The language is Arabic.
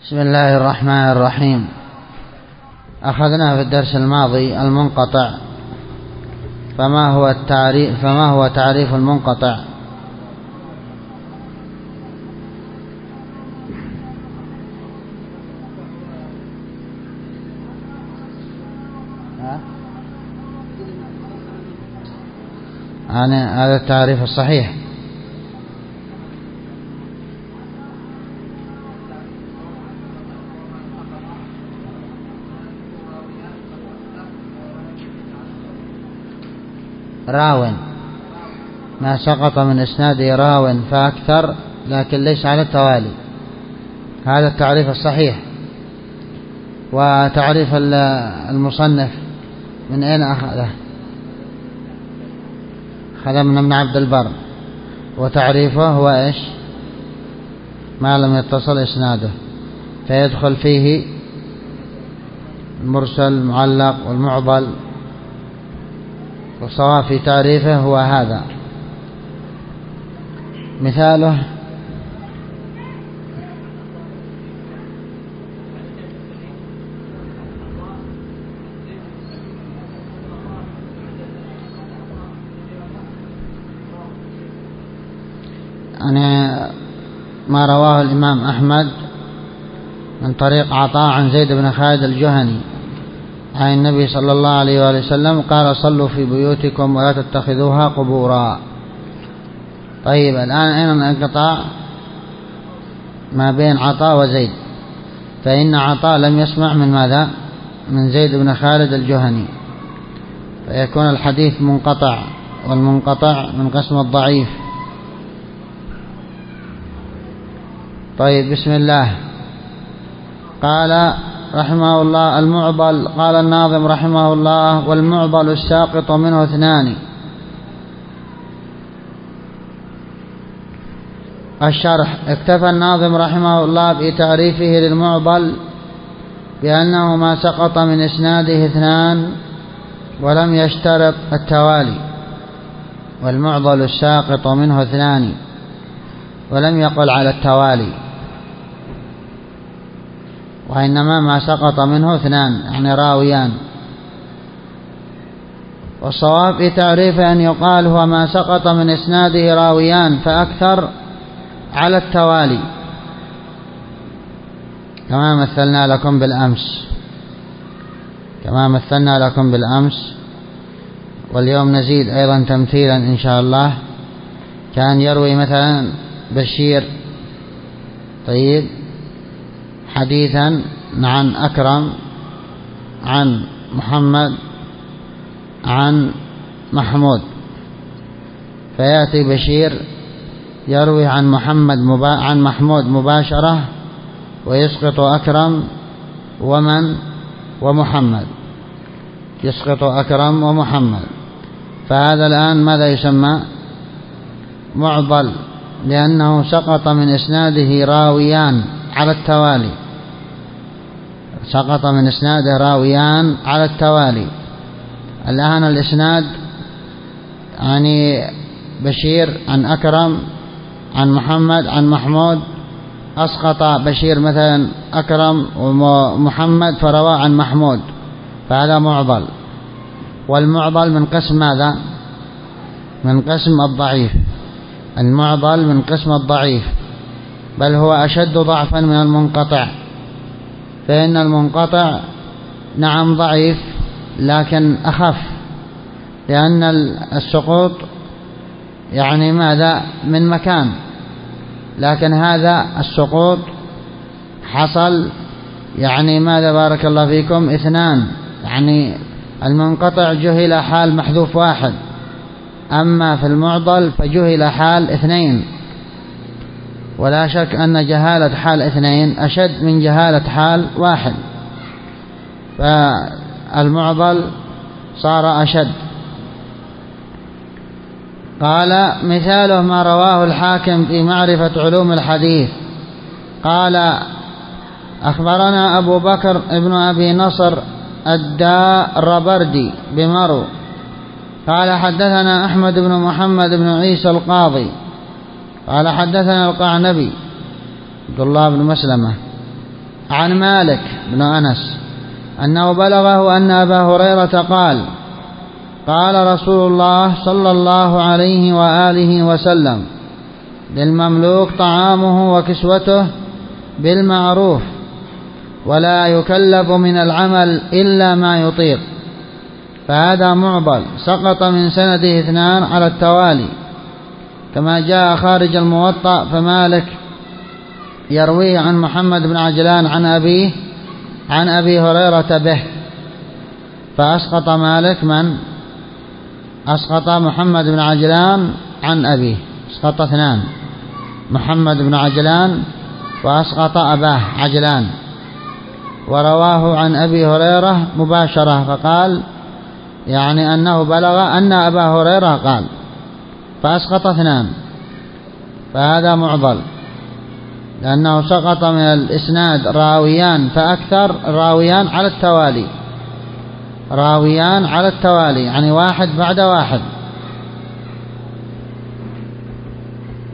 بسم الله الرحمن الرحيم. أخذنا في الدرس الماضي المنقطع، فما هو تعريف المنقطع؟ هذا التعريف الصحيح. راو ما سقط من إسناده راو فأكثر، لكن ليس على التوالي. هذا التعريف الصحيح. وتعريف المصنف من أين أخذه؟ أخذ من ابن عبد البر. وتعريفه هو إيش؟ ما لم يتصل إسناده، فيدخل فيه المرسل المعلق والمعضل، والصواب في تعريفه هو هذا. مثاله: ما رواه الإمام أحمد من طريق عطاء عن زيد بن خالد الجهني عن النبي صلى الله عليه وآله وسلم قال: صلوا في بيوتكم ولا تتخذوها قبورا. طيب، الآن أين الانقطاع ما بين عطاء وزيد؟ فإن عطاء لم يسمع من ماذا؟ من زيد بن خالد الجهني، فيكون الحديث منقطع، والمنقطع من قسم الضعيف. طيب، بسم الله. قال رحمه الله: المعضل. قال الناظم رحمه الله: والمعضل الساقط منه اثنان. الشرح: اكتفى الناظم رحمه الله بتعريفه للمعضل بأنه ما سقط من إسناده اثنان ولم يشترط التوالي. والمعضل الساقط منه اثنان، ولم يقل على التوالي، وإنما ما سقط منه اثنان، يعني راويان. والصواب في تعريفه أن يقال هو ما سقط من إسناده راويان فأكثر على التوالي، كما مثلنا لكم بالأمس. واليوم نزيد أيضا تمثيلا إن شاء الله. كان يروي مثلا بشير طيب حديثا عن أكرم عن محمد عن محمود، فيأتي بشير يروي عن عن محمود مباشرة، ويسقط أكرم ومحمد، يسقط أكرم ومحمد. فهذا الآن ماذا يسمى؟ معضل، لأنه سقط من إسناده راويان على التوالي. سقط من إسناده راويان على التوالي. الآن الإسناد يعني بشير عن أكرم عن محمد عن محمود، أسقط بشير مثلا أكرم ومحمد فروى عن محمود، فهذا معضل. والمعضل من قسم ماذا؟ من قسم الضعيف. المعضل من قسم الضعيف، بل هو أشد ضعفا من المنقطع. فإن المنقطع نعم ضعيف، لكن أخف، لأن السقوط يعني ماذا؟ من مكان. لكن هذا السقوط حصل يعني ماذا؟ بارك الله فيكم، اثنان. يعني المنقطع جهل حال محذوف واحد، أما في المعضل فجهل حال اثنين. ولا شك أن جهالة حال اثنين أشد من جهالة حال واحد، فالمعضل صار أشد. قال: مثاله ما رواه الحاكم في معرفة علوم الحديث. قال: أخبرنا أبو بكر ابن أبي نصر الداربردي بمرو قال: حدثنا أحمد بن محمد بن عيسى القاضي قال: حدثنا القعنبي عبد الله بن مسلمة عن مالك بن أنس أنه بلغه أن أبا هريرة قال قال رسول الله صلى الله عليه وآله وسلم للمملوك طعامه وكسوته بالمعروف ولا يكلف من العمل إلا ما يطيق. فهذا معضل سقط من سنده 2 على التوالي كما جاء خارج الموطأ. فمالك يرويه عن محمد بن عجلان عن أبيه عن أبي هريرة به، فأسقط مالك من أسقط محمد بن عجلان عن أبيه، اسقط 2، محمد بن عجلان وأسقط أباه عجلان، ورواه عن أبي هريرة مباشرة فقال يعني أنه بلغ أن أبا هريرة قال، فأسقط 2، فهذا معضل لأنه سقط من الإسناد راويان فأكثر، راويان على التوالي، راويان على التوالي يعني واحد بعد واحد.